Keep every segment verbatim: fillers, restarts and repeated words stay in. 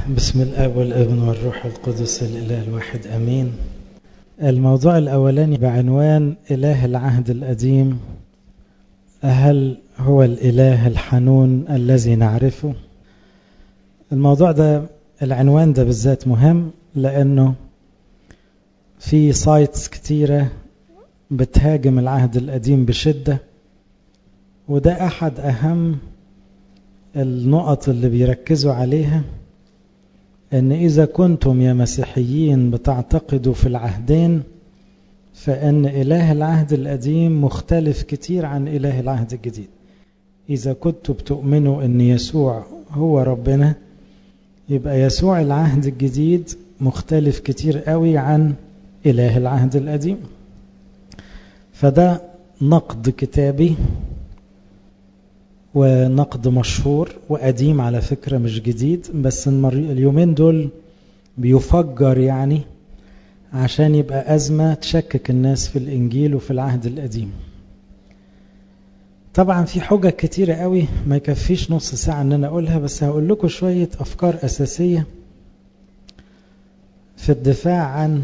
بسم الآب والابن والروح القدس الإله الواحد أمين. الموضوع الأولاني بعنوان إله العهد القديم، هل هو الإله الحنون الذي نعرفه؟ الموضوع ده العنوان ده بالذات مهم لأنه في سايتس كتيرة بتهاجم العهد القديم بشدة، وده أحد أهم النقط اللي بيركزوا عليها، أن إذا كنتم يا مسيحيين بتعتقدوا في العهدين فإن إله العهد القديم مختلف كتير عن إله العهد الجديد. إذا كنتم بتؤمنوا أن يسوع هو ربنا، يبقى يسوع العهد الجديد مختلف كتير قوي عن إله العهد القديم. فده نقد كتابي ونقد مشهور وقديم على فكرة، مش جديد، بس اليومين دول بيفجر يعني عشان يبقى أزمة تشكك الناس في الإنجيل وفي العهد القديم. طبعا في حجج كتيرة قوي ما يكفيش نص ساعة ان انا اقولها، بس هقول لكم شوية افكار اساسية في الدفاع عن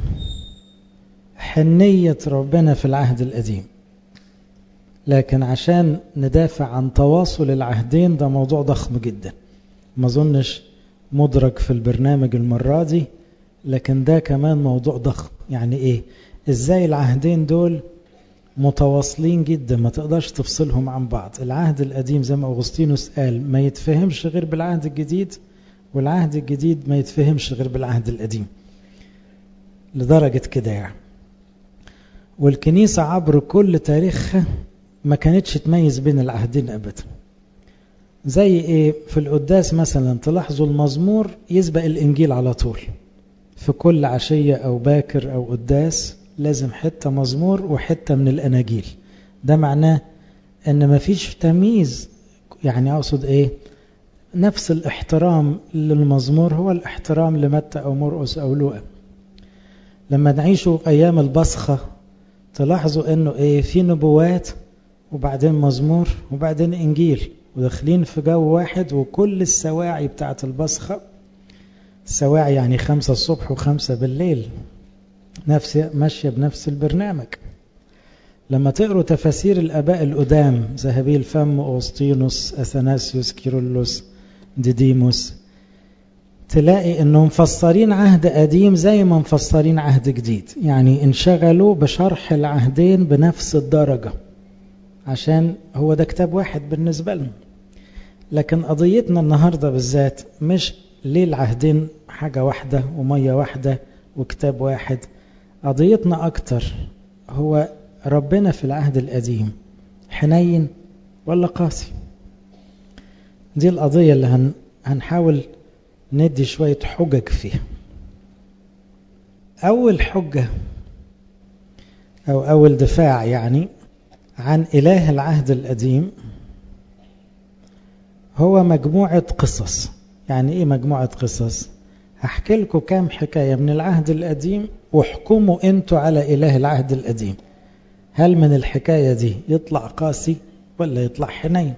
حنية ربنا في العهد القديم. لكن عشان ندافع عن تواصل العهدين ده موضوع ضخم جدا، ما ظنش مدرك في البرنامج المرة دي، لكن ده كمان موضوع ضخم. يعني ايه؟ ازاي العهدين دول متواصلين جدا، ما تقدرش تفصلهم عن بعض. العهد القديم زي ما أغسطينوس قال ما يتفهمش غير بالعهد الجديد، والعهد الجديد ما يتفهمش غير بالعهد القديم، لدرجة كده يعني. والكنيسة عبر كل تاريخها ما كانتش تميز بين العهدين أبدا. زي ايه؟ في القداس مثلا تلاحظوا المزمور يسبق الإنجيل على طول، في كل عشية أو باكر أو قداس لازم حتة مزمور وحتة من الأناجيل. ده معناه ان مفيش تمييز، يعني اقصد ايه؟ نفس الاحترام للمزمور هو الاحترام لمتى او مرقس او لوقا. لما نعيشوا ايام البصخة تلاحظوا انه ايه؟ في نبوات وبعدين مزمور وبعدين انجيل، وداخلين في جو واحد. وكل السواعي بتاعت البصخة، السواعي يعني خمسة الصبح وخمسة بالليل، نفس ماشية بنفس البرنامج. لما تقروا تفاسير الآباء القدام، ذهبي الفم، أوسطينوس، أثناسيوس، كيرلس، ديديموس، تلاقي انهم مفسرين عهد قديم زي ما مفسرين عهد جديد، يعني انشغلوا بشرح العهدين بنفس الدرجة عشان هو ده كتاب واحد بالنسبة لنا. لكن قضيتنا النهاردة بالذات مش ليه العهدين حاجة واحدة ومية واحدة وكتاب واحد. قضيتنا أكتر هو ربنا في العهد القديم حنين ولا قاسي؟ دي القضية اللي هن هنحاول ندي شوية حجج فيها. أول حجة أو أول دفاع يعني عن إله العهد القديم هو مجموعة قصص. يعني إيه مجموعة قصص؟ هحكي لكم كام حكاية من العهد القديم واحكموا أنتوا على إله العهد القديم. هل من الحكاية دي يطلع قاسي ولا يطلع حنين؟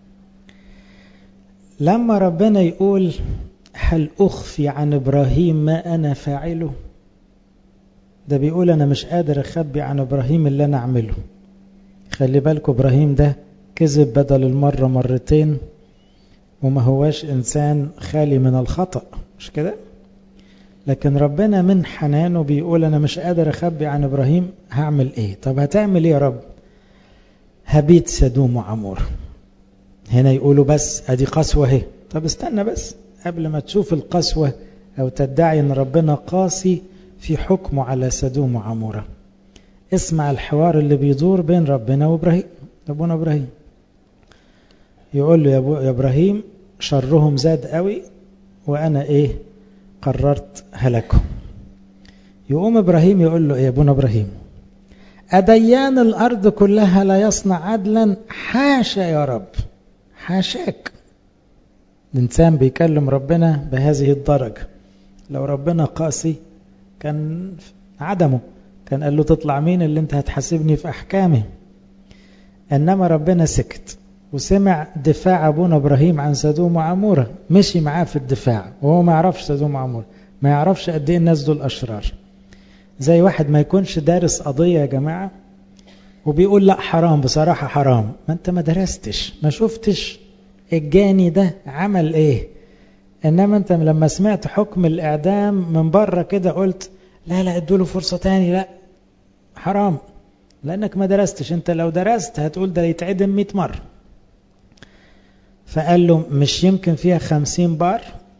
لما ربنا يقول هل أخفي عن إبراهيم ما أنا فاعله، ده بيقول أنا مش قادر أخبي عن إبراهيم اللي أنا أعمله. خلي بالكم إبراهيم ده كذب بدل المرة مرتين، وما هواش إنسان خالي من الخطأ، مش كده؟ لكن ربنا من حنانه بيقول أنا مش قادر أخبي عن إبراهيم، هعمل إيه؟ طب هتعمل إيه يا رب؟ هبيت سدوم وعمور. هنا يقولوا بس أدي قسوة هي. طب استنى بس، قبل ما تشوف القسوة أو تدعي أن ربنا قاسي في حكمه على سدوم وعمورة، اسمع الحوار اللي بيدور بين ربنا وإبراهيم. أبونا إبراهيم يقول له يا, أبو يا إبراهيم شرهم زاد قوي وأنا إيه؟ قررت هلكهم. يقوم إبراهيم يقول له إيه يا أبونا إبراهيم؟ أديان الأرض كلها لا يصنع عدلا؟ حاشا يا رب، حاشاك. الإنسان بيكلم ربنا بهذه الدرجة. لو ربنا قاسي كان عدمه، كان قال له تطلع مين اللي انت هتحاسبني في أحكامه. إنما ربنا سكت وسمع دفاع أبونا إبراهيم عن سدوم وعمورة، مشي معاه في الدفاع وهو ما يعرفش سدوم وعمورة، ما يعرفش قد ايه الناس دول أشرار. زي واحد ما يكونش دارس قضية يا جماعة وبيقول لا حرام، بصراحة حرام، ما انت ما درستش، ما شفتش الجاني ده عمل ايه. انما انت لما سمعت حكم الإعدام من بره كده قلت لا لا ادوله فرصة تاني، لا حرام، لأنك ما درستش. انت لو درست هتقول ده يتعدم مئة مرة. فقال له مش يمكن فيها خمسين بار؟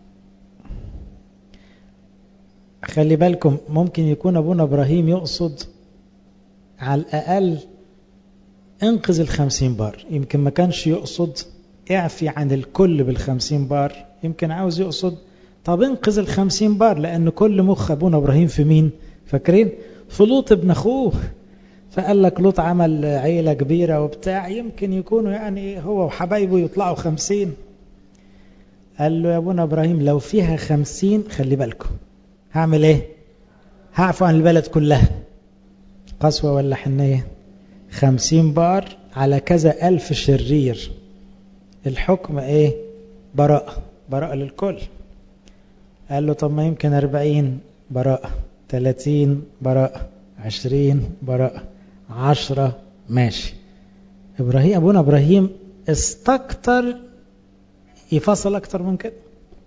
خلي بالكم ممكن يكون أبونا إبراهيم يقصد على الأقل انقذ الخمسين بار، يمكن ما كانش يقصد اعفي عن الكل بالخمسين بار، يمكن عاوز يقصد طب انقذ الخمسين بار، لأن كل مخ أبونا إبراهيم في مين؟ فاكرين؟ في لوط ابن أخوه. فقال لك لوط عمل عيلة كبيرة وبتاع، يمكن يكونوا يعني هو وحبايبه يطلعوا خمسين. قال له يا ابونا إبراهيم لو فيها خمسين خلي بالكم هعمل ايه؟ هعفو عن البلد كلها. قسوة ولا حنية؟ خمسين بار على كذا ألف شرير، الحكم ايه؟ براءة، براءة للكل. قال له طب ما يمكن أربعين براءة، ثلاثين براءة، عشرين براءة، عشرة ماشي. إبراهيم أبونا إبراهيم استكتر يفصل أكتر من كده.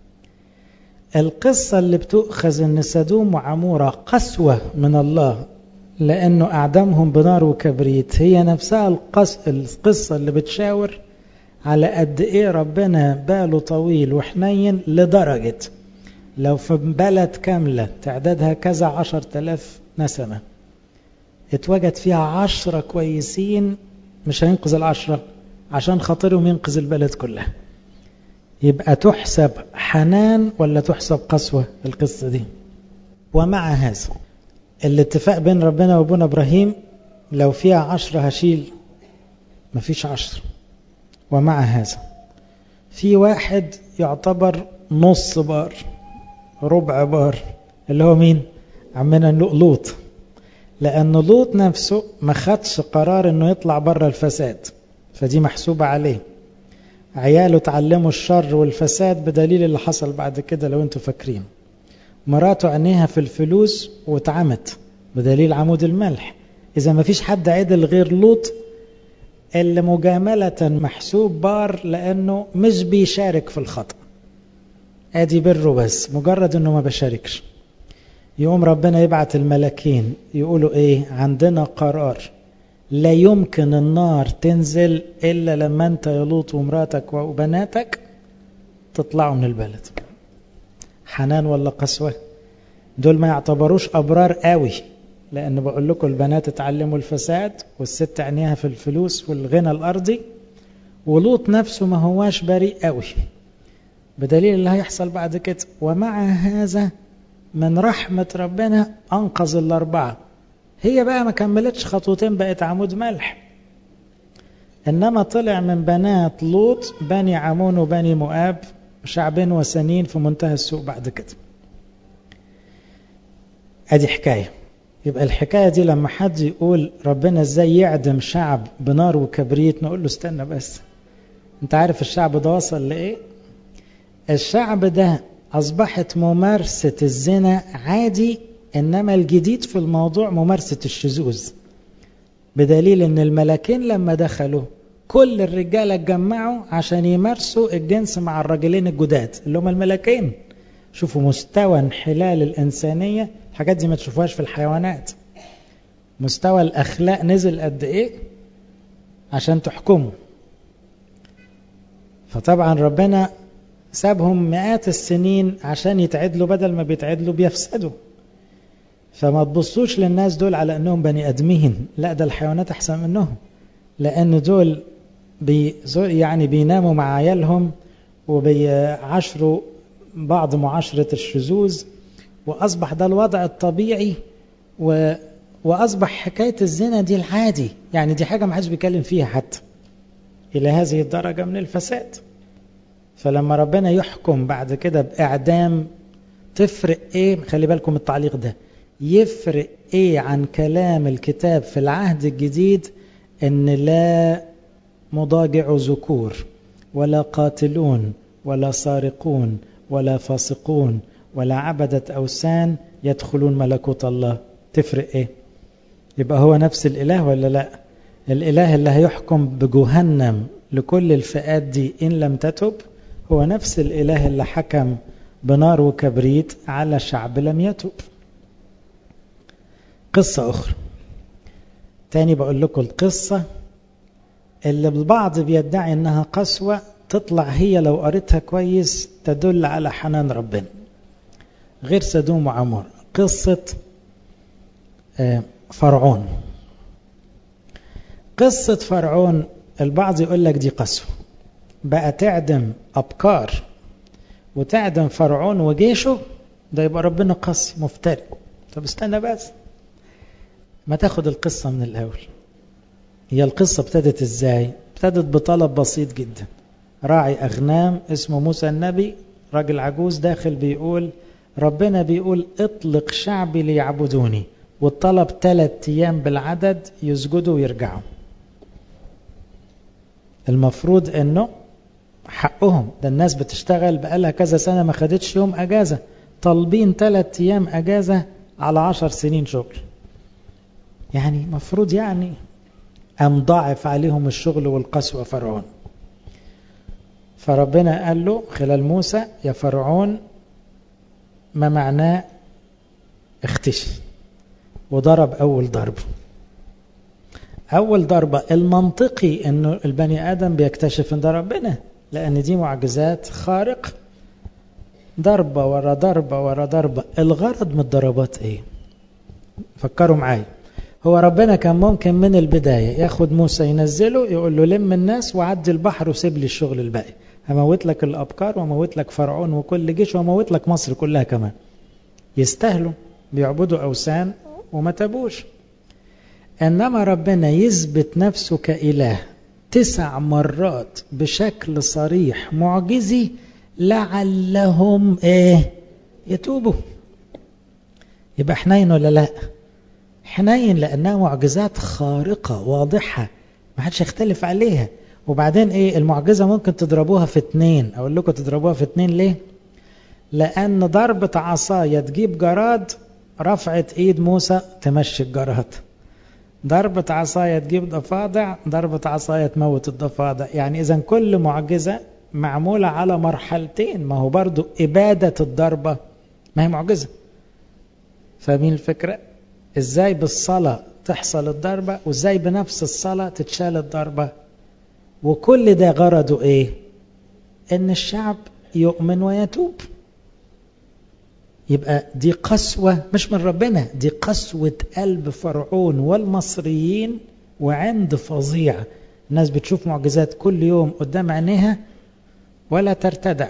القصة اللي بتؤخذ أن سدوم وعمورة قسوة من الله لأنه أعدمهم بنار وكبريت، هي نفسها القص... القصة اللي بتشاور على قد إيه ربنا باله طويل وحنين، لدرجة لو في بلد كاملة تعدادها كذا عشر تلاف نسمة اتوجد فيها عشرة كويسين، مش هينقذ العشرة عشان خاطرهم ينقذ البلد كلها. يبقى تحسب حنان ولا تحسب قسوة القصة دي؟ ومع هذا الاتفاق بين ربنا وابونا إبراهيم لو فيها عشرة هشيل، مفيش عشرة. ومع هذا في واحد يعتبر نص بار، ربع بار، اللي هو مين؟ عمنا لوط. لأن لوط نفسه ما خدش قرار انه يطلع بره الفساد، فدي محسوبة عليه. عياله تعلموا الشر والفساد بدليل اللي حصل بعد كده لو انتوا فاكرين. مراته عينيها في الفلوس واتعمت بدليل عمود الملح. إذا ما فيش حد عدل غير لوط اللي مجاملة محسوب بار لأنه مش بيشارك في الخطأ، ادي بره، بس مجرد انه ما بشاركش. يقوم ربنا يبعت الملكين يقولوا ايه؟ عندنا قرار لا يمكن النار تنزل إلا لما أنت يا لوط ومراتك وبناتك تطلعوا من البلد. حنان ولا قسوة؟ دول ما يعتبروش أبرار قوي، لأن بقول لكم البنات اتعلموا الفساد والست عينيها في الفلوس والغنى الأرضي، ولوط نفسه ما هواش بريء قوي بدليل اللي هيحصل بعد كده. ومع هذا من رحمة ربنا أنقذ الأربعة. هي بقى ما كملتش خطوتين بقت عمود ملح، إنما طلع من بنات لوط بني عمون وبني مؤاب، شعبين وثنين في منتهى السوء بعد كده. ادي حكاية. يبقى الحكاية دي لما حد يقول ربنا ازاي يعدم شعب بنار وكبريت، نقول له استنى بس، انت عارف الشعب ده وصل لإيه؟ الشعب ده أصبحت ممارسة الزنا عادي، إنما الجديد في الموضوع ممارسة الشذوذ، بدليل إن الملكين لما دخلوا كل الرجالة اتجمعوا عشان يمارسوا الجنس مع الرجلين الجداد اللي هم الملكين. شوفوا مستوى انحلال الإنسانية، الحاجات دي ما تشوفوهاش في الحيوانات. مستوى الأخلاق نزل قد إيه عشان تحكموا. فطبعا ربنا سابهم مئات السنين عشان يتعدلوا، بدل ما بيتعدلوا بيفسدوا. فما تبصوش للناس دول على أنهم بني أدمين، لا ده الحيوانات أحسن منهم، لأن دول بي يعني بيناموا مع عيالهم وبيعاشروا بعض معاشرة الشذوذ، وأصبح ده الوضع الطبيعي، و... وأصبح حكاية الزنا دي العادي، يعني دي حاجة ما حدش بيتكلم فيها حتى إلى هذه الدرجة من الفساد. فلما ربنا يحكم بعد كده بإعدام تفرق إيه؟ خلي بالكم التعليق ده يفرق إيه عن كلام الكتاب في العهد الجديد؟ إن لا مضاجع ذكور ولا قاتلون ولا سارقون ولا فاسقون ولا عبدة أوثان يدخلون ملكوت الله. تفرق ايه؟ يبقى هو نفس الإله ولا لا؟ الإله اللي هيحكم بجهنم لكل الفئات دي إن لم تتب هو نفس الإله اللي حكم بنار وكبريت على شعب لم يتب. قصة أخرى تاني بقول لكم القصة اللي البعض بيدعي إنها قسوة، تطلع هي لو قريتها كويس تدل على حنان ربنا. غير سدوم وعمور، قصة فرعون. قصة فرعون البعض يقول لك دي قسوة، بقى تعدم أبكار وتعدم فرعون وجيشه، ده يبقى ربنا قاسي مفتري. طب استنى بس ما تاخد القصة من الأول. هي القصة ابتدت ازاي؟ ابتدت بطلب بسيط جدا. راعي أغنام اسمه موسى النبي، راجل عجوز داخل بيقول ربنا بيقول اطلق شعبي ليعبدوني، والطلب ثلاث ايام بالعدد يسجدوا ويرجعوا. المفروض انه حقهم، ده الناس بتشتغل بقالها كذا سنة ما خدتش يوم اجازة، طالبين ثلاث ايام اجازة على عشر سنين شغل. يعني مفروض يعني أم ضاعف عليهم الشغل والقسوة فرعون. فربنا قال له خلال موسى يا فرعون ما معناه اختشي، وضرب أول ضربة. أول ضربة المنطقي أنه البني آدم بيكتشف أن ده ربنا، لأن دي معجزات خارقة. ضربة ورا ضربة ورا ضربة. الغرض من الضربات إيه؟ فكروا معايا. هو ربنا كان ممكن من البداية ياخد موسى ينزله يقول له لم الناس وعدي البحر وسيب لي الشغل الباقي، هموت لك الأبكار وموت لك فرعون وكل جيش وموت لك مصر كلها كمان. يستاهلوا، بيعبدوا أوثان وما تابوش. إنما ربنا يثبت نفسه كإله تسع مرات بشكل صريح معجزي لعلهم ايه يتوبوا. يبقى حنين ولا لا؟ حنين، لأنها معجزات خارقة واضحة ما حدش يختلف عليها. وبعدين ايه المعجزة؟ ممكن تضربوها في اتنين. اقول لكم تضربوها في اتنين ليه؟ لأن ضربة عصاية تجيب جراد، رفعت ايد موسى تمشي الجراد. ضربة عصاية تجيب ضفادع، ضربة عصاية تموت الضفادع. يعني إذن كل معجزة معمولة على مرحلتين. ما هو برضو إبادة الضربة ما هي معجزة. فاهمين الفكرة؟ إزاي بالصلاة تحصل الضربة، وإزاي بنفس الصلاة تتشال الضربة. وكل ده غرضه إيه؟ إن الشعب يؤمن ويتوب. يبقى دي قسوة مش من ربنا، دي قسوة قلب فرعون والمصريين وعند فظيع. الناس بتشوف معجزات كل يوم قدام عينيها ولا ترتدع.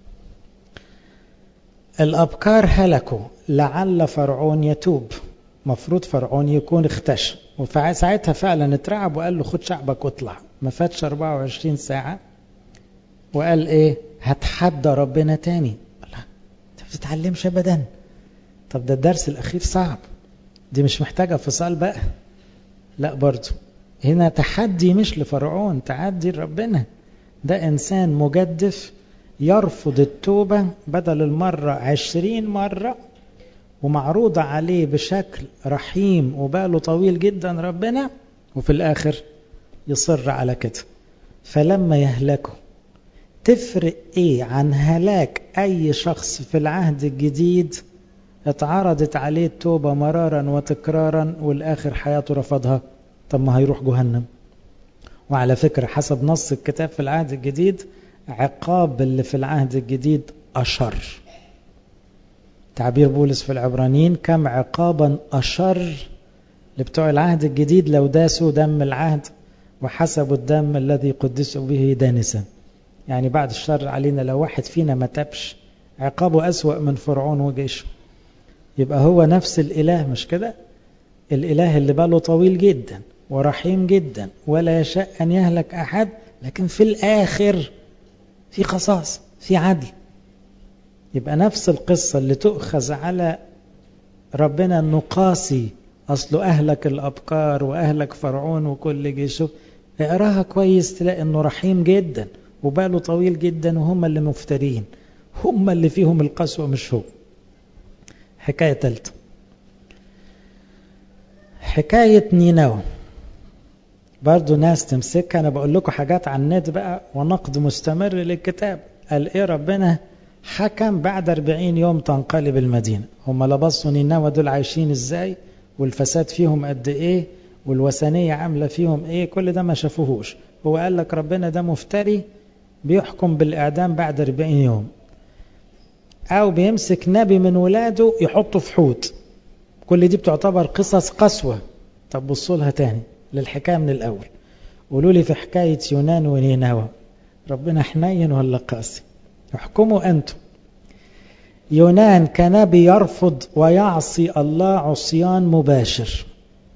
الأبكار هلكوا لعل فرعون يتوب. مفروض فرعون يكون اختشى، وساعتها فعلا اترعب وقال له خد شعبك واطلع. ما فاتش أربعة وعشرين ساعة وقال ايه؟ هتحدى ربنا تاني. تتعلمش ابدا. طب ده الدرس الاخير صعب، دي مش محتاجة فصال بقى. لا برضو هنا تحدي مش لفرعون، تحدي لربنا. ده انسان مجدف يرفض التوبة بدل المرة عشرين مرة، ومعروضة عليه بشكل رحيم وباله طويل جدا ربنا، وفي الاخر يصر على كده. فلما يهلكوا تفرق ايه عن هلاك اي شخص في العهد الجديد اتعرضت عليه التوبة مرارا وتكرارا والاخر حياته رفضها؟ طب ما هيروح جهنم. وعلى فكرة حسب نص الكتاب في العهد الجديد عقاب اللي في العهد الجديد أشر. تعبير بولس في العبرانيين كم عقابا أشر لبتوع العهد الجديد لو داسوا دم العهد وحسبوا الدم الذي قدسوا به دانسا. يعني بعد الشر علينا لو واحد فينا ما تبش عقابه أسوأ من فرعون وجيشه. يبقى هو نفس الإله مش كده؟ الإله اللي باله طويل جدا ورحيم جدا ولا يشاء أن يهلك أحد، لكن في الآخر في قصاص في عدل. يبقى نفس القصة اللي تؤخذ على ربنا أنه قاسي، أصله أهلك الأبكار وأهلك فرعون وكل جيشه، اقراها كويس تلاقي انه رحيم جدا وباله طويل جدا، وهم اللي مفترين، هم اللي فيهم القسوة مش هو. حكاية ثالثة، حكاية نينوى. برضو ناس تمسكها، انا بقول لكم حاجات عن النت بقى ونقد مستمر للكتاب. قال ايه ربنا حكم بعد أربعين يوم تنقلب المدينة. هم لبصوا نينوى دول عايشين ازاي، والفساد فيهم قد ايه، والوثنية عاملة فيهم ايه، كل ده ما شافوهوش. هو قال لك ربنا ده مفتري بيحكم بالإعدام بعد أربعين يوم، أو بيمسك نبي من ولاده يحطه في حوت. كل دي بتعتبر قصص قسوة. طب بصوا لها تاني للحكاية من الأول، قولوا لي في حكاية يونان ونينوى ربنا حنين ولا قاسي؟ احكموا أنتم. يونان كنبي يرفض ويعصي الله عصيان مباشر،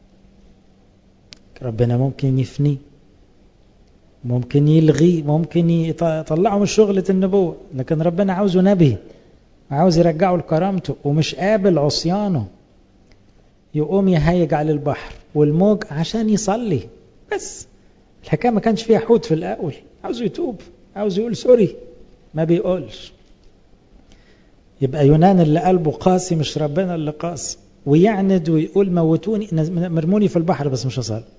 ربنا ممكن يفنيه، ممكن يلغي، ممكن يطلعه من شغلة النبوة، لكن ربنا عاوزه نبي، عاوز يرجعه لكرامته ومش قابل عصيانه. يقوم يهيج على البحر والموج عشان يصلي بس. الحكاية ما كانش فيها حوت في الأول، عاوز يتوب، عاوز يقول سوري، ما بيقولش. يبقى يونان اللي قلبه قاسي مش ربنا اللي قاسي، ويعند ويقول موتوني مرموني في البحر بس مش هصلي.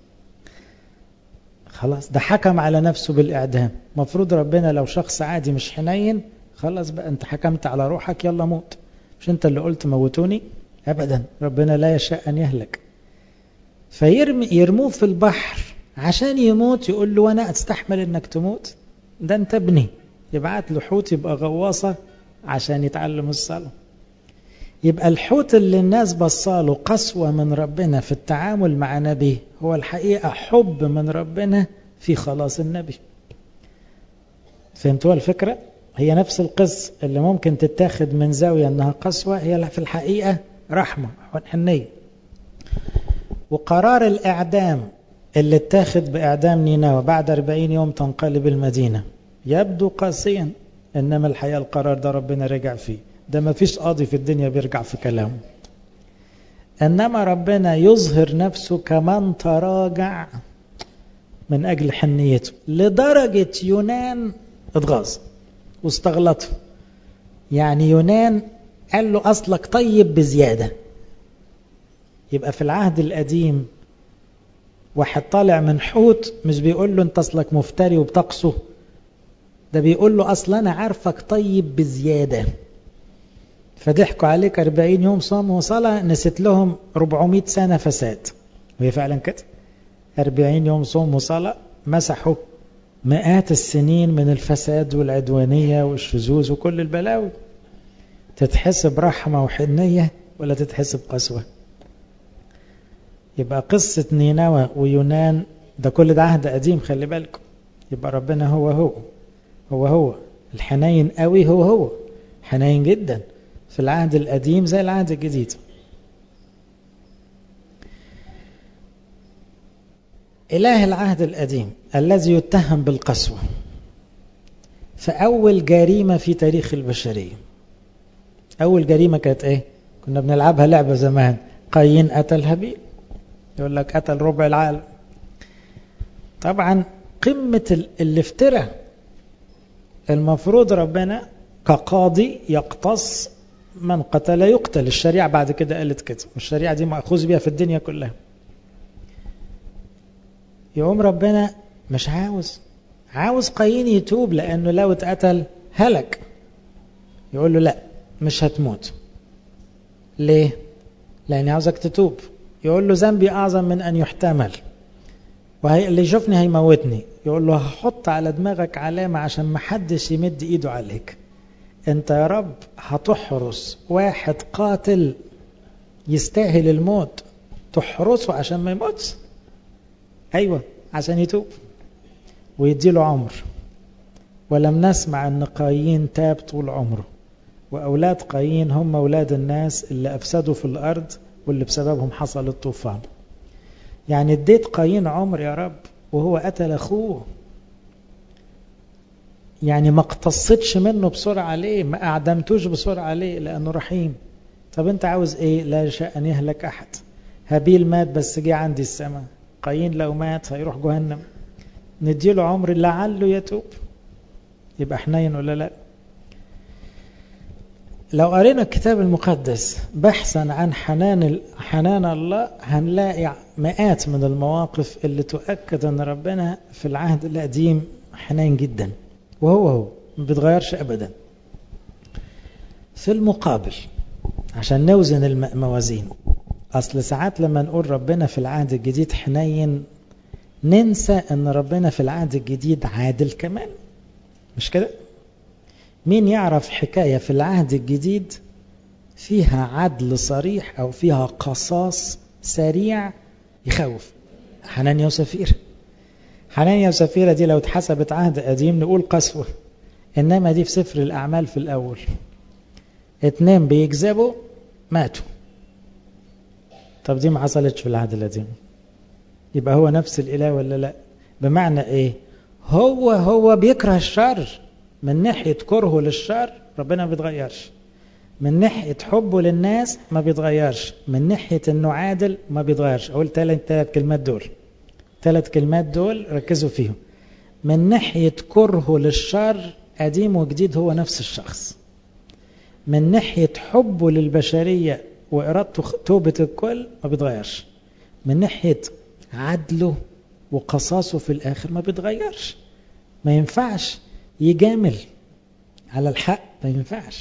خلاص ده حكم على نفسه بالإعدام. مفروض ربنا لو شخص عادي مش حنين، خلاص بقى انت حكمت على روحك يلا موت، مش انت اللي قلت موتوني. أبدا، ربنا لا يشاء أن يهلك. فيرمي يرموه في البحر عشان يموت، يقول له وانا استحمل انك تموت؟ ده انت ابني. يبعت له حوت يبقى غواصة عشان يتعلم الصلاة. يبقى الحوت اللي الناس بصاله قسوة من ربنا في التعامل مع نبي، هو الحقيقة حب من ربنا في خلاص النبي. فهمتوا الفكرة؟ هي نفس القصة اللي ممكن تتاخد من زاوية انها قسوة، هي في الحقيقة رحمة وحنية. وقرار الإعدام اللي اتاخد بإعدام نينوى بعد أربعين يوم تنقلب المدينة يبدو قاسيا، إنما الحقيقة القرار ده ربنا رجع فيه. ده ما فيش قاضي في الدنيا بيرجع في كلامه، إنما ربنا يظهر نفسه كمان تراجع من أجل حنيته، لدرجة يونان اتغاظ واستغلطه. يعني يونان قال له أصلك طيب بزيادة. يبقى في العهد القديم واحد طالع من حوت مش بيقول له انت أصلك مفتري وبتقصه، ده بيقول له أصل أنا عارفك طيب بزيادة. فضحكوا عليك أربعين يوم صوم وصلاة، نسيت لهم أربعمائة سنة فساد. وهي فعلا كده، أربعين يوم صوم وصلاة مسحوا مئات السنين من الفساد والعدوانية والشذوذ وكل البلاوي. تتحسب رحمة وحنية ولا تتحسب قسوة؟ يبقى قصة نينوى ويونان ده كل ده عهد قديم، خلي بالكم. يبقى ربنا هو هو هو هو الحنين قوي، هو هو حنين جدا في العهد القديم زي العهد الجديد. إله العهد القديم الذي يتهم بالقسوة فأول جريمة في تاريخ البشرية. أول جريمة كانت إيه؟ كنا بنلعبها لعبة زمان، قايين قتل هابيل، يقول لك قتل ربع العالم. طبعا قمة الافتراء. المفروض ربنا كقاضي يقتص من قتل يقتل. الشريعة بعد كده قالت كده، والشريعة دي مأخوذ بها في الدنيا كلها. يقوم ربنا مش عاوز عاوز قايين يتوب، لأنه لو اتقتل هلك. يقول له لا مش هتموت. ليه؟ لأني عاوزك تتوب. يقول له ذنبي أعظم من أن يحتمل، وهي اللي يشوفني هيموتني. يقول له هحط على دماغك علامة عشان ما حدش يمد إيده عليك. أنت يا رب هتحرس واحد قاتل يستاهل الموت، تحرسه عشان ما يموتش. أيوة، عشان يتوب ويديله عمر. ولم نسمع أن قايين تاب طول عمره، وأولاد قايين هم أولاد الناس اللي أفسدوا في الأرض واللي بسببهم حصل الطوفان. يعني اديت قايين عمر يا رب وهو قتل أخوه. يعني ما اقتصتش منه بسرعة عليه، ما أعدمتوش بسرعة عليه لأنه رحيم. طب أنت عاوز إيه؟ لا يشاء أن يهلك أحد. هابيل مات بس جه عندي السماء، قايين لو مات هيروح جهنم. نديله عمر لعله يتوب. يبقى حنين ولا لا؟ لو قرينا الكتاب المقدس بحثا عن حنان حنان الله هنلاقي مئات من المواقف اللي تؤكد ان ربنا في العهد القديم حنين جدا، وهو هو ما بيتغيرش ابدا. في المقابل عشان نوزن الموازين، اصل ساعات لما نقول ربنا في العهد الجديد حنين ننسى ان ربنا في العهد الجديد عادل كمان، مش كده؟ مين يعرف حكاية في العهد الجديد فيها عدل صريح او فيها قصاص سريع يخوف؟ حنانيا وسفيرة. حنانيا وسفيرة دي لو اتحسبت عهد قديم نقول قسوة، انما دي في سفر الاعمال في الاول، اتنين بيكذبوا ماتوا. طب دي ما حصلتش في العهد القديم، يبقى هو نفس الاله ولا لا؟ بمعنى ايه؟ هو هو بيكره الشر، من ناحية كرهه للشر ربنا ما بيتغيرش، من ناحية حبه للناس ما بيتغيرش، من ناحية انه عادل ما بيتغيرش. اقول ثلاث ثلاث كلمات دول، ثلاث كلمات دول ركزوا فيهم. من ناحية كرهه للشر قديم وجديد هو نفس الشخص. من ناحية حبه للبشرية وإرادته توبة الكل ما بيتغيرش. من ناحية عدله وقصاصه في الآخر ما بيتغيرش. ما ينفعش يجامل على الحق، ما ينفعش.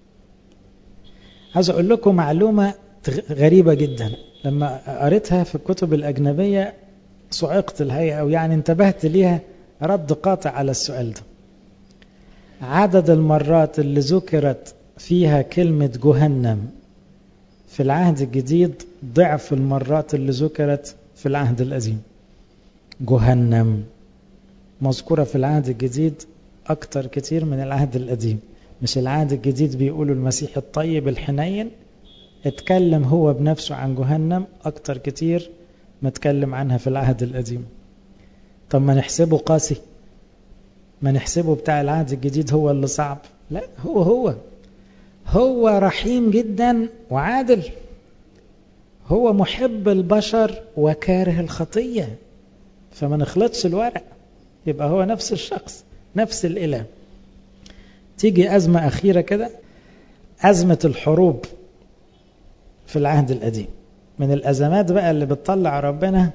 عايز أقول لكم معلومة غريبة جدا، لما قريتها في الكتب الأجنبية صعقت الهيئة، أو يعني انتبهت ليها رد قاطع على السؤال ده. عدد المرات اللي ذكرت فيها كلمة جهنم في العهد الجديد ضعف المرات اللي ذكرت في العهد القديم. جهنم مذكورة في العهد الجديد أكتر كتير من العهد القديم. مش العهد الجديد بيقولوا المسيح الطيب الحنين، اتكلم هو بنفسه عن جهنم أكتر كتير ما اتكلم عنها في العهد القديم. طب ما نحسبه قاسي، ما نحسبه بتاع العهد الجديد هو اللي صعب؟ لا، هو هو هو رحيم جدا وعادل، هو محب البشر وكاره الخطية، فما نخلطش الورق، يبقى هو نفس الشخص نفس الإله. تيجي أزمة أخيرة كده، أزمة الحروب في العهد القديم، من الأزمات بقى اللي بتطلع ربنا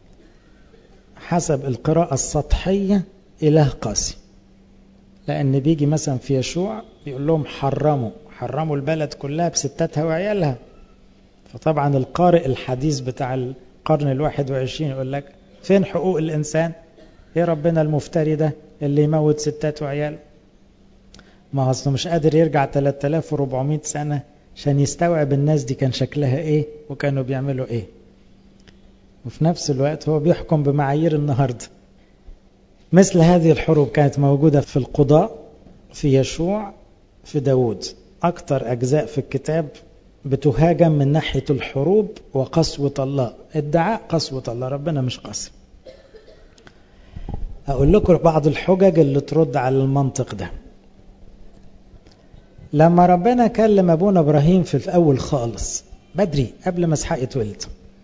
حسب القراءة السطحية إله قاسي. لأن بيجي مثلا في يشوع يقول لهم حرموا حرموا البلد كلها بستاتها وعيالها. فطبعا القارئ الحديث بتاع القرن الواحد وعشرين يقول لك فين حقوق الإنسان؟ ايه ربنا المفتري ده اللي يموت ستات وعيال؟ ما اصله مش قادر يرجع ثلاثة آلاف وأربعمائة سنة عشان يستوعب الناس دي كان شكلها ايه وكانوا بيعملوا ايه. وفي نفس الوقت هو بيحكم بمعايير النهاردة. مثل هذه الحروب كانت موجودة في القضاء، في يشوع، في داود. أكتر أجزاء في الكتاب بتهاجم من ناحية الحروب وقسوة الله، ادعاء قسوة الله. ربنا مش قاسي. أقول لكم بعض الحجج اللي ترد على المنطق ده. لما ربنا كلم أبونا إبراهيم في الأول خالص بدري قبل ما إسحاق يتولد،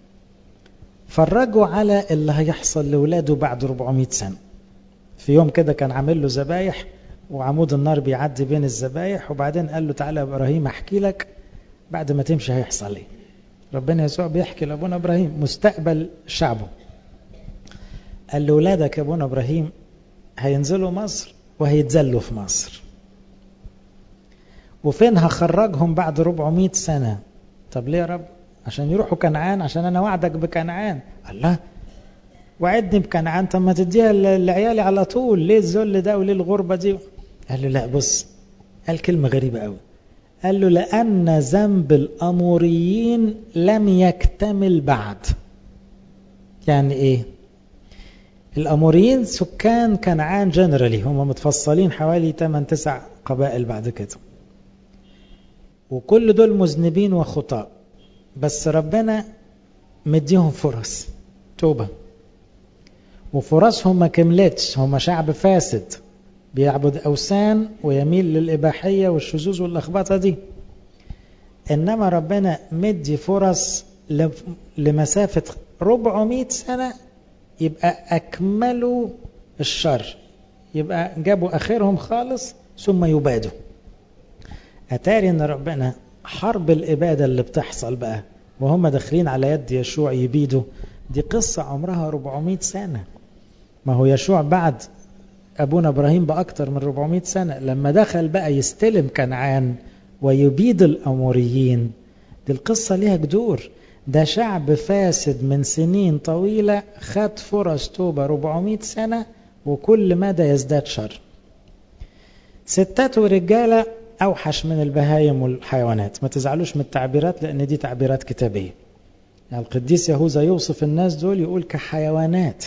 فرجوا على اللي هيحصل لولاده بعد أربعمائة سنة. في يوم كده كان عامل له ذبايح وعمود النار بيعدي بين الذبايح، وبعدين قال له تعالى يا إبراهيم أحكي لك بعد ما تمشي هيحصل ايه. ربنا يسوع بيحكي لأبونا إبراهيم مستقبل شعبه. قال له ولادك يا أبونا إبراهيم هينزلوا مصر وهيتذلوا في مصر، وفين هخرجهم بعد أربعمائة سنة؟ طب ليه يا رب؟ عشان يروحوا كنعان، عشان أنا وعدك بكنعان. الله، وعدني بكنعان، طب ما تديها لعيالي على طول، ليه الذل ده وليه الغربة دي؟ قال له لا، بص، قال كلمة غريبة قوي. قال له لأن ذنب الأموريين لم يكتمل بعد. يعني إيه؟ الأموريين سكان كنعان جنرالي، هم متفصلين حوالي ثمانية تسعة قبائل بعد كده، وكل دول مذنبين وخطاء، بس ربنا مديهم فرص توبة، وفرصهم ما كملتش. هم شعب فاسد بيعبد أوثان ويميل للإباحية والشذوذ واللخبطة دي، إنما ربنا مدي فرص لمسافة أربعمائة سنة يبقى أكملوا الشر، يبقى جابوا آخرهم خالص ثم يبادوا. أتاري أن ربنا حرب الإبادة اللي بتحصل بقى وهم داخلين على يد يشوع يبيدوا، دي قصة عمرها أربعمائة سنة. ما هو يشوع بعد أبونا إبراهيم بأكتر من أربعمائة سنة، لما دخل بقى يستلم كنعان ويبيد الأموريين، دي القصة ليها جذور. ده شعب فاسد من سنين طويلة خد فرص توبة أربعمائة سنة، وكل مدى يزداد شر. ستات ورجالة أوحش من البهايم والحيوانات. ما تزعلوش من التعبيرات لأن دي تعبيرات كتابية. يعني القديس يهوذا يوصف الناس دول يقول كحيوانات،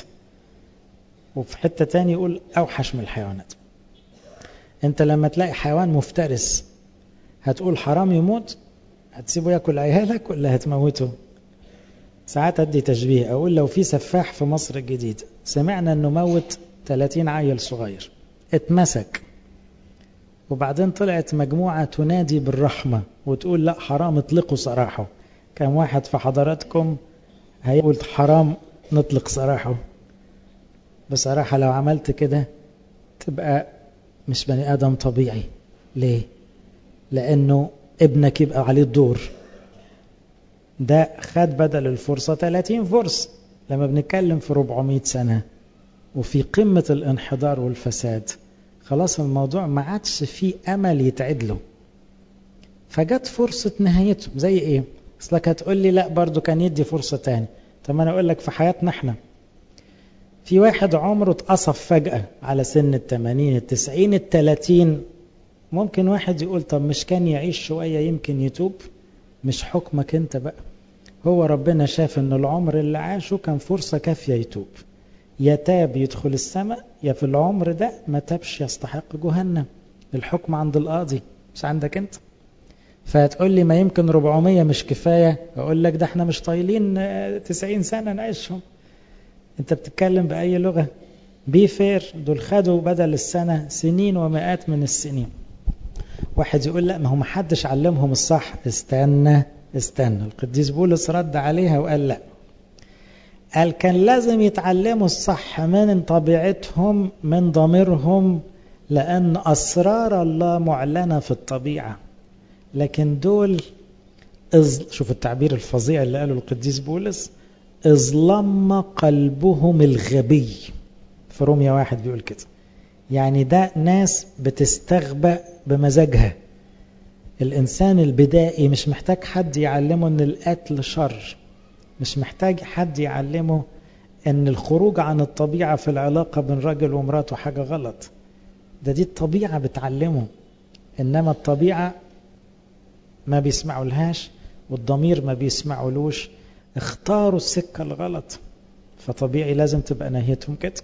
وفي حتة تاني يقول أوحش من الحيوانات. أنت لما تلاقي حيوان مفترس هتقول حرام يموت؟ هتسيبه يأكل عيالك ولا هتموته؟ ساعات أدي تشبيه أقول لو في سفاح في مصر الجديد سمعنا أنه موت ثلاثين عيل صغير، اتمسك، وبعدين طلعت مجموعة تنادي بالرحمة وتقول لا حرام اطلقوا سراحه، كم واحد في حضراتكم هيقول حرام نطلق سراحه؟ بصراحة لو عملت كده تبقى مش بني آدم طبيعي. ليه؟ لأنه ابنك يبقى عليه الدور. ده خد بدل الفرصة ثلاثين فرصة. لما بنتكلم في أربعمائة سنة وفي قمة الانحدار والفساد، خلاص الموضوع ما عادش فيه أمل يتعدله، فجت فرصة نهايته. زي إيه؟ أصلك هتقول لي لا برضو كان يدي فرصة تاني. طب أنا أقول لك في حياتنا احنا في واحد عمره اتقصف فجأة على سن التمانين التسعين التلاتين، ممكن واحد يقول طب مش كان يعيش شوية يمكن يتوب؟ مش حكمك انت بقى. هو ربنا شاف ان العمر اللي عاشه كان فرصة كافية يتوب، يا تاب يدخل السماء، يا في العمر ده ما تابش يستحق جهنم. الحكم عند القاضي مش عندك انت. فهتقول لي ما يمكن أربعمائة مش كفاية، اقول لك ده احنا مش طايلين تسعين سنة نعيشهم. انت بتتكلم بأي لغة؟ بي فير، دول خدوا بدل السنة سنين ومئات من السنين. واحد يقول لا ما هو محدش علمهم الصح. استنى استنى القديس بولس رد عليها وقال لا، قال كان لازم يتعلموا الصح من طبيعتهم من ضميرهم، لأن أسرار الله معلنة في الطبيعة. لكن دول إز... شوف التعبير الفظيع اللي قاله القديس بولس، اظلم قلبهم الغبي. في رومية واحد بيقول كده، يعني ده ناس بتستغبى بمزاجها. الإنسان البدائي مش محتاج حد يعلمه أن القتل شر، مش محتاج حد يعلمه أن الخروج عن الطبيعة في العلاقة بين راجل ومراته حاجة غلط. ده دي الطبيعة بتعلمه، إنما الطبيعة ما بيسمعوا لهاش والضمير ما بيسمعوا لوش، اختاروا السكة الغلط، فطبيعي لازم تبقى نهايتهم كده.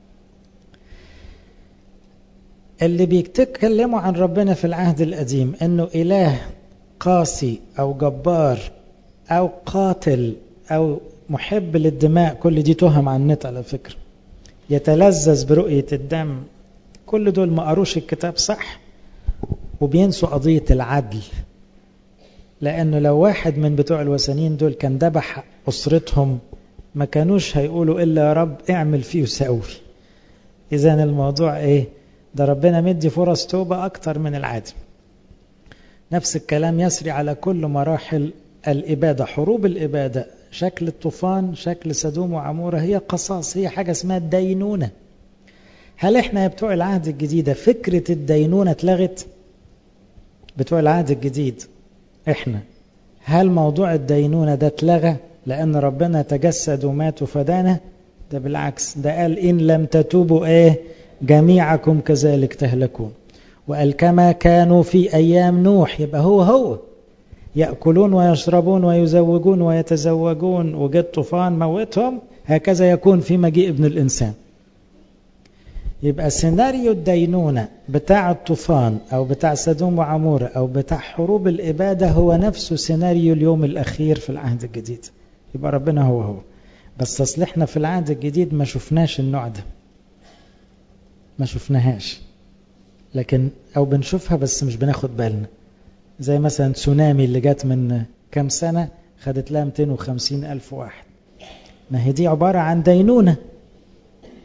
اللي بيتكلموا عن ربنا في العهد القديم انه اله قاسي او جبار او قاتل او محب للدماء، كل دي تهم عن النت على فكرة، يتلذذ برؤية الدم، كل دول ما قروش الكتاب صح، وبينسوا قضية العدل. لانه لو واحد من بتوع الوثنيين دول كان ذبح اسرتهم ما كانوش هيقولوا الا يا رب اعمل فيه وسوي. اذا الموضوع ايه؟ ده ربنا مدي فرص توبة أكتر من العادي. نفس الكلام يسري على كل مراحل الإبادة. حروب الإبادة شكل الطوفان، شكل سدوم وعمورة، هي قصاص، هي حاجة اسمها الدينونة. هل احنا يا بتوع العهد الجديد فكرة الدينونة اتلغت؟ بتوع العهد الجديد احنا هل موضوع الدينونة ده اتلغى لأن ربنا تجسد ومات وفدانا؟ ده بالعكس، ده قال إن لم تتوبوا ايه جميعكم كذلك تهلكون. وقال كما كانوا في أيام نوح، يبقى هو هو يأكلون ويشربون ويزوجون ويتزوجون وجد طوفان موتهم، هكذا يكون في مجيء ابن الإنسان. يبقى سيناريو الدينونة بتاع الطوفان أو بتاع سدوم وعمورة أو بتاع حروب الإبادة هو نفسه سيناريو اليوم الأخير في العهد الجديد. يبقى ربنا هو هو، بس أصل احنا في العهد الجديد ما شفناش النوع ده، ما شفناهاش، لكن او بنشوفها بس مش بناخد بالنا. زي مثلا تسونامي اللي جات من كام سنة خدت لها مئتين وخمسين ألف واحد، ما هي دي عبارة عن دينونة.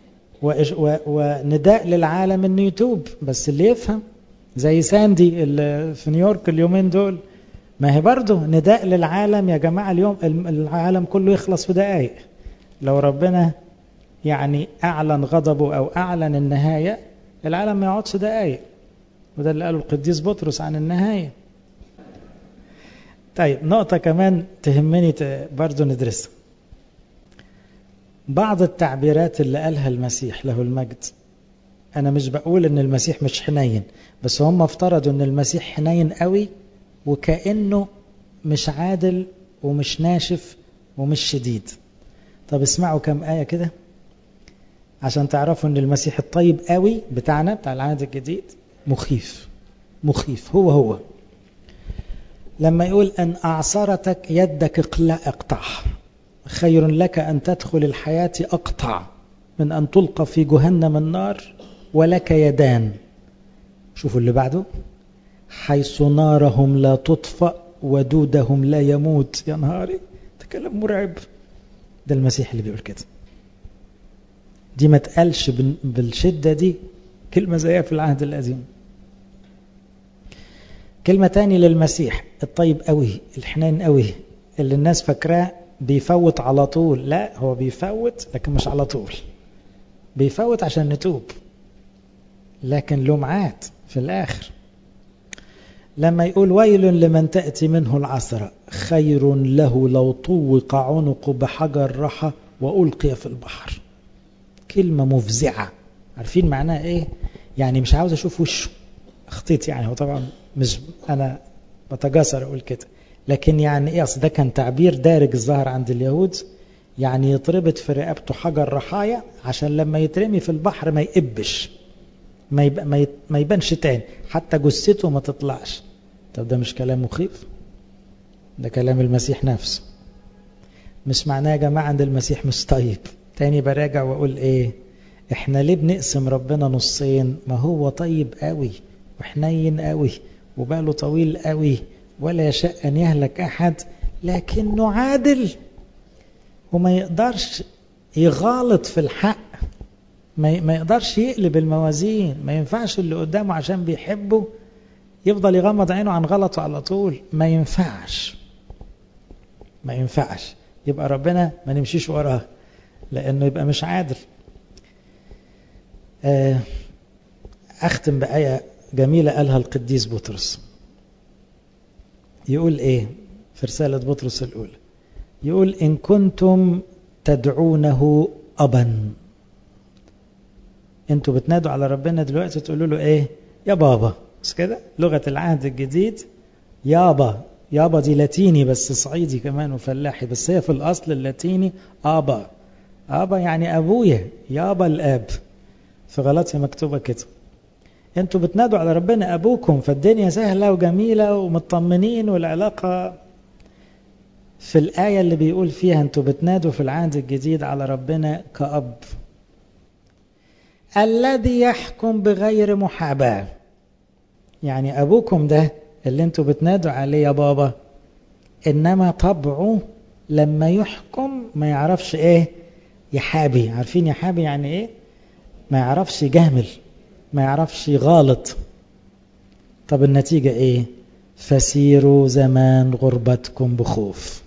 ونداء للعالم انه يتوب، بس اللي يفهم زي ساندي اللي في نيويورك اليومين دول، ما هي برضه نداء للعالم يا جماعة. اليوم العالم كله يخلص في دقائق، لو ربنا يعني أعلن غضبه أو أعلن النهاية العالم ما يقعدش دقائق، وده اللي قاله القديس بطرس عن النهاية. طيب نقطة كمان تهمني برضه ندرسها، بعض التعبيرات اللي قالها المسيح له المجد. أنا مش بقول إن المسيح مش حنين، بس هم افترضوا إن المسيح حنين قوي وكأنه مش عادل ومش ناشف ومش شديد. طب اسمعوا كم آية كده عشان تعرفوا إن المسيح الطيب قوي بتاعنا بتاع العهد الجديد مخيف مخيف. هو هو لما يقول أن أعصرتك يدك اقطعها، خير لك أن تدخل الحياة أقطع من أن تلقى في جهنم النار ولك يدان. شوفوا اللي بعده، حيث نارهم لا تطفأ ودودهم لا يموت. يا نهاري ده كلام مرعب. ده المسيح اللي بيقول كده، دي ما تقالش بالشدة دي كلمة زيها في العهد القديم. كلمة تاني للمسيح الطيب قوي الحنين قوي، اللي الناس فاكراه بيفوت على طول. لا، هو بيفوت لكن مش على طول، بيفوت عشان نتوب، لكن له ميعاد في الآخر. لما يقول ويل لمن تأتي منه العثرة، خير له لو طوق عنقه بحجر رحى وألقي في البحر. كلمة مفزعة. عارفين معناها ايه؟ يعني مش عاوز اشوف وشه. اخطيت يعني، هو طبعا مش انا بتجاسر اقول كده، لكن يعني ايه؟ اصل ده كان تعبير دارج الظاهر عند اليهود، يعني يتربط في رقبته حجر رحايا عشان لما يترمي في البحر ما يقبش، ما, يب... ما, ي... ما يبانش تاني، حتى جثته ما تطلعش. طب ده مش كلام مخيف؟ ده كلام المسيح نفسه. مش معناه يا جماعة عند المسيح مش طيب. تاني براجع واقول ايه؟ احنا ليه بنقسم ربنا نصين؟ ما هو طيب قوي وحنين قوي وباله طويل قوي ولا يشاء ان يهلك احد، لكنه عادل وما يقدرش يغالط في الحق، ما يقدرش يقلب الموازين. ما ينفعش اللي قدامه عشان بيحبه يفضل يغمض عينه عن غلطه على طول. ما ينفعش ما ينفعش يبقى ربنا ما نمشيش وراه، لأنه يبقى مش عادل. أختم بآية جميلة قالها القديس بطرس. يقول إيه في رسالة بطرس الأولى؟ يقول إن كنتم تدعونه أبا. أنتوا بتنادوا على ربنا دلوقتي تقولوا له إيه؟ يا بابا. بس كده لغة العهد الجديد يابا. يابا دي لاتيني بس صعيدي كمان وفلاحي، بس هي في الأصل اللاتيني أبا. أبا يعني أبويا، يابا الآب. في غلطية مكتوبة كده. أنتوا بتنادوا على ربنا أبوكم، فالدنيا سهلة وجميلة ومطمنين والعلاقة. في الآية اللي بيقول فيها أنتوا بتنادوا في العهد الجديد على ربنا كأب الذي يحكم بغير محاباة. يعني أبوكم ده اللي أنتوا بتنادوا عليه يا بابا، إنما طبعه لما يحكم ما يعرفش إيه يحابي. عارفين يحابي يعني إيه؟ ما يعرفش يجامل، ما يعرفش يغالط. طب النتيجة إيه؟ فسيروا زمان غربتكم بخوف.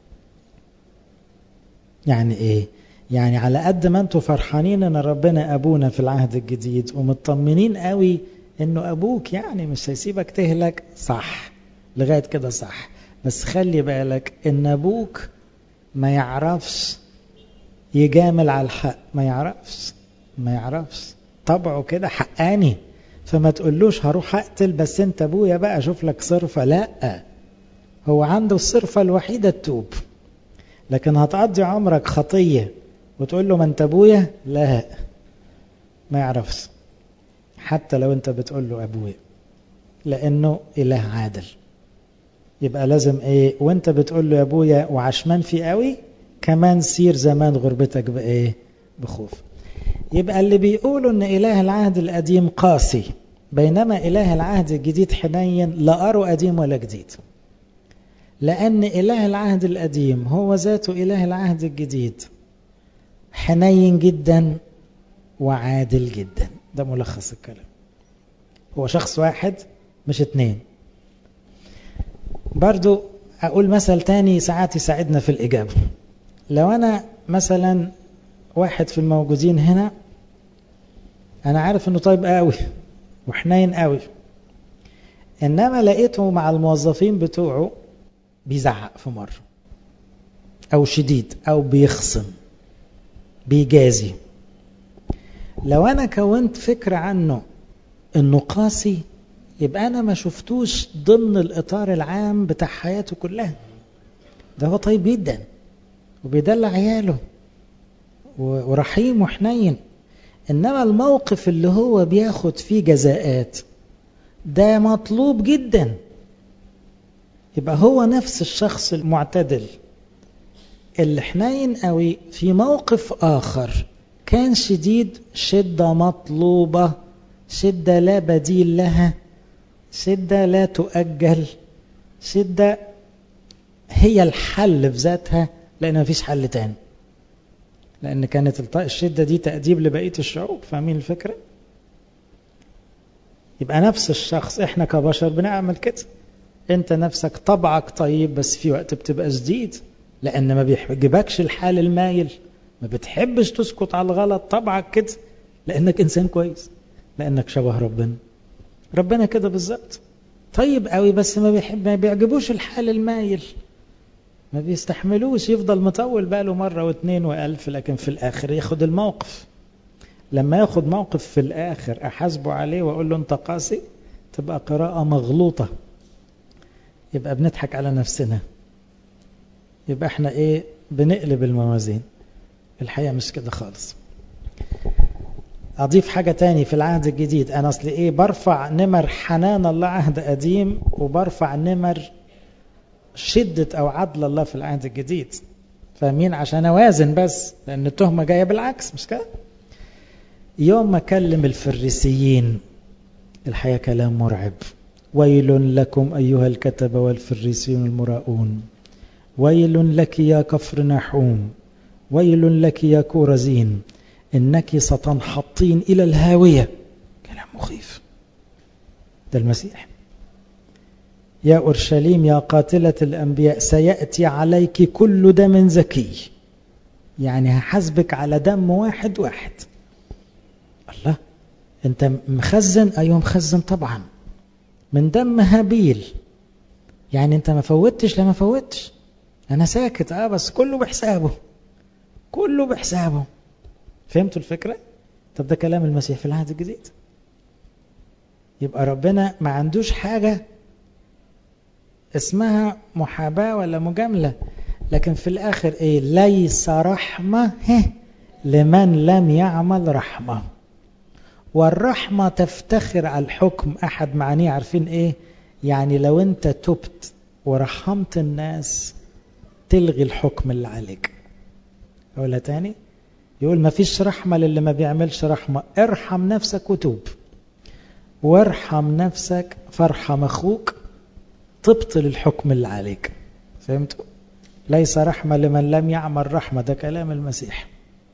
يعني إيه؟ يعني على قد ما أنتوا فرحانين إن ربنا أبونا في العهد الجديد ومطمنين قوي إنه أبوك يعني مش هيسيبك تهلك، صح لغاية كده صح، بس خلي بالك إن أبوك ما يعرفش يجامل على الحق. ما يعرفش ما يعرفش طبعه كده حقاني، فما تقولوش هروح أقتل بس أنت أبويا بقى شوف لك صرفة. لا، هو عنده الصرفة الوحيدة التوب، لكن هتقضي عمرك خطية وتقول له ما أنت أبويا؟ لا، ما يعرفش حتى لو أنت بتقول له أبويا، لأنه إله عادل. يبقى لازم إيه وأنت بتقول له يا أبويا وعشمان في قوي كمان سير زمان غربتك بإيه؟ بخوف. يبقى اللي بيقولوا ان اله العهد القديم قاسي بينما اله العهد الجديد حنين، لا اروا قديم ولا جديد. لان اله العهد القديم هو ذاته اله العهد الجديد، حنين جدا وعادل جدا. ده ملخص الكلام. هو شخص واحد مش اتنين. برضو أقول مثل تاني ساعات يساعدنا في الإجابة. لو أنا مثلا واحد في الموجودين هنا أنا عارف أنه طيب قوي وحنين قوي، إنما لقيته مع الموظفين بتوعه بيزعق في مرة، أو شديد، أو بيخصم، بيجازي. لو أنا كونت فكرة عنه إنه قاسي، يبقى أنا ما شفتوش ضمن الإطار العام بتاع حياته كلها. ده هو طيب جدا وبيدلع عياله ورحيم وحنين، إنما الموقف اللي هو بياخد فيه جزاءات ده مطلوب جدا. يبقى هو نفس الشخص المعتدل اللي حنين قوي في موقف آخر كان شديد، شدة مطلوبة، شدة لا بديل لها، شدة لا تؤجل، شدة هي الحل في ذاتها، لأن مفيش حل تاني، لأن كانت الشدة دي تأديب لبقية الشعوب. فاهمين الفكرة؟ يبقى نفس الشخص احنا كبشر بنعمل كده. انت نفسك طبعك طيب بس في وقت بتبقى شديد، لأن ما بيحجبكش الحال المايل، ما بتحبش تسكت على الغلط، طبعك كده لأنك إنسان كويس، لأنك شبه ربنا. ربنا كده بالظبط، طيب قوي بس ما بيحب ما بيعجبوش الحال المايل، ما بيستحملوش يفضل مطول باله مرة واثنين وألف، لكن في الآخر ياخد الموقف. لما ياخد موقف في الآخر أحاسبه عليه وأقول له أنت قاسي، تبقى قراءة مغلوطة، يبقى بنضحك على نفسنا، يبقى احنا ايه بنقلب الموازين. الحقيقة مش كده خالص. أضيف حاجة تاني في العهد الجديد، أنا أصلي إيه برفع نمر حنان الله عهد قديم، وبرفع نمر شدة أو عدل الله في العهد الجديد. فاهمين؟ عشان أوازن بس، لأن التهمة جاية بالعكس، مش كده؟ يوم ما كلم الفريسيين الحقيقة كلام مرعب. ويل لكم أيها الكتبة والفريسيون المراؤون، ويل لك يا كفر نحوم، ويل لك يا كورزين، إنك ستنحطين إلى الهاوية. كلام مخيف. ده المسيح. يا أورشليم يا قاتلة الأنبياء، سيأتي عليك كل دم زكي. يعني هحاسبك على دم واحد واحد. الله، أنت مخزن؟ أيوه مخزن طبعا، من دم هابيل. يعني أنت ما فوتش؟ لا ما فوتش، أنا ساكت آه بس كله بحسابه، كله بحسابه. فهمتوا الفكرة؟ طب ده كلام المسيح في العهد الجديد. يبقى ربنا ما عندوش حاجة اسمها محاباة ولا مجاملة، لكن في الآخر إيه؟ ليس رحمة لمن لم يعمل رحمة. والرحمة تفتخر على الحكم. أحد معانيه عارفين إيه؟ يعني لو أنت تبت ورحمت الناس تلغي الحكم اللي عليك. أولا تاني يقول ما فيش رحمة للي ما بيعملش رحمة. ارحم نفسك وتوب، وارحم نفسك فارحم أخوك، تبطل الحكم اللي عليك. فهمتوا؟ ليس رحمة لمن لم يعمل رحمة. ده كلام المسيح،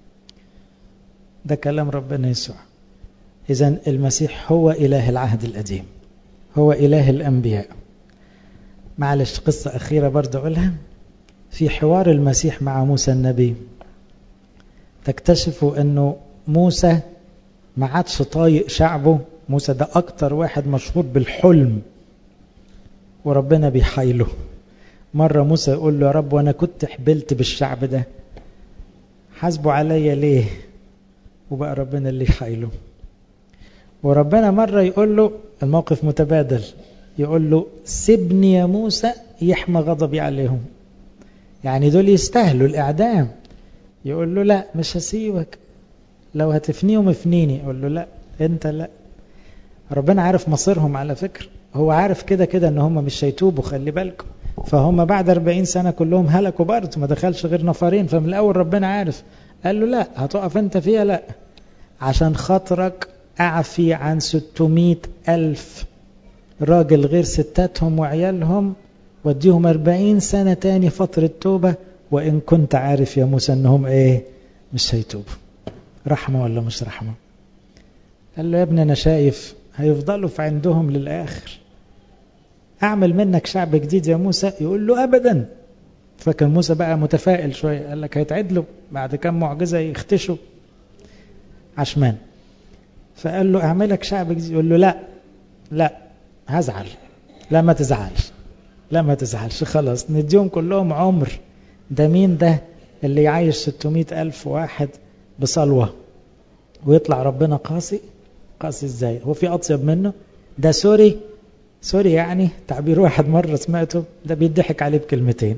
ده كلام ربنا يسوع. إذن المسيح هو إله العهد القديم، هو إله الأنبياء. معلش قصة أخيرة برضه أقولها. في حوار المسيح مع موسى النبي تكتشفوا أنه موسى ما عادش طايق شعبه. موسى ده أكتر واحد مشهور بالحلم، وربنا بيحايله. مرة موسى يقول له يا رب وأنا كنت حبلت بالشعب ده، حاسبوا عليا ليه؟ وبقى ربنا اللي يحايله. وربنا مرة يقول له، الموقف متبادل، يقول له سيبني يا موسى يحمى غضبي عليهم، يعني دول يستاهلوا الإعدام. يقول له لا مش هسيبك، لو هتفنيهم افنيني. يقول له لا انت لا. ربنا عارف مصيرهم على فكرة، هو عارف كده كده ان هم مش هيتوبوا، خلي بالكم. فهم بعد أربعين سنة كلهم هلكوا برضه، ما دخلش غير نفرين. فمن الأول ربنا عارف، قال له لا هتقف انت فيها، لا عشان خاطرك أعفي عن ستمائة ألف راجل غير ستاتهم وعيالهم، وديهم أربعين سنة تاني فترة توبة، وإن كنت عارف يا موسى أنهم إيه مش هيتوبوا. رحمة ولا مش رحمة؟ قال له يا ابني أنا شايف هيفضلوا في عندهم للآخر، أعمل منك شعب جديد يا موسى. يقول له أبدا. فكان موسى بقى متفائل شوية، قال لك هيتعدلوا بعد كم معجزة يختشوا عشمان. فقال له أعملك شعب جديد. يقول له لا لا هزعل. لا ما تزعلش، لا ما تزعلش، خلاص نديهم كلهم عمر. ده مين ده اللي يعيش ستمائة ألف واحد بصلوة ويطلع ربنا قاسي؟ قاسي ازاي؟ هو في أطيب منه؟ ده سوري سوري يعني تعبير واحد مرة سمعته، ده بيضحك عليه بكلمتين.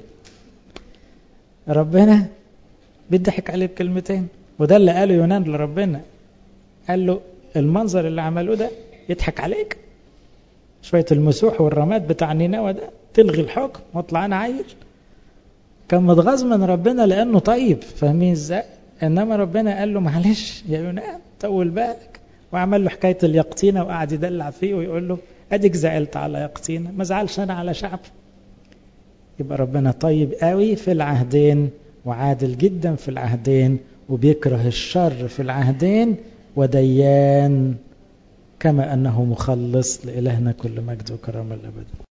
ربنا بيضحك عليه بكلمتين. وده اللي قاله يونان لربنا، قال له المنظر اللي عملوه ده يضحك عليك؟ شوية المسوح والرماد بتاع نينوى ده تلغي الحكم واطلع انا عيل؟ كان متغاظ من ربنا لانه طيب، فاهمين ازاي؟ انما ربنا قال له معلش يا يونان طول بالك، وعمل له حكاية اليقطينة وقعد يدلع فيه ويقول له اديك زعلت على يقطينة، ما زعلش انا على شعب. يبقى ربنا طيب قوي في العهدين وعادل جدا في العهدين، وبيكره الشر في العهدين، وديان كما أنه مخلص. لإلهنا كل مجد وكرم الأبد.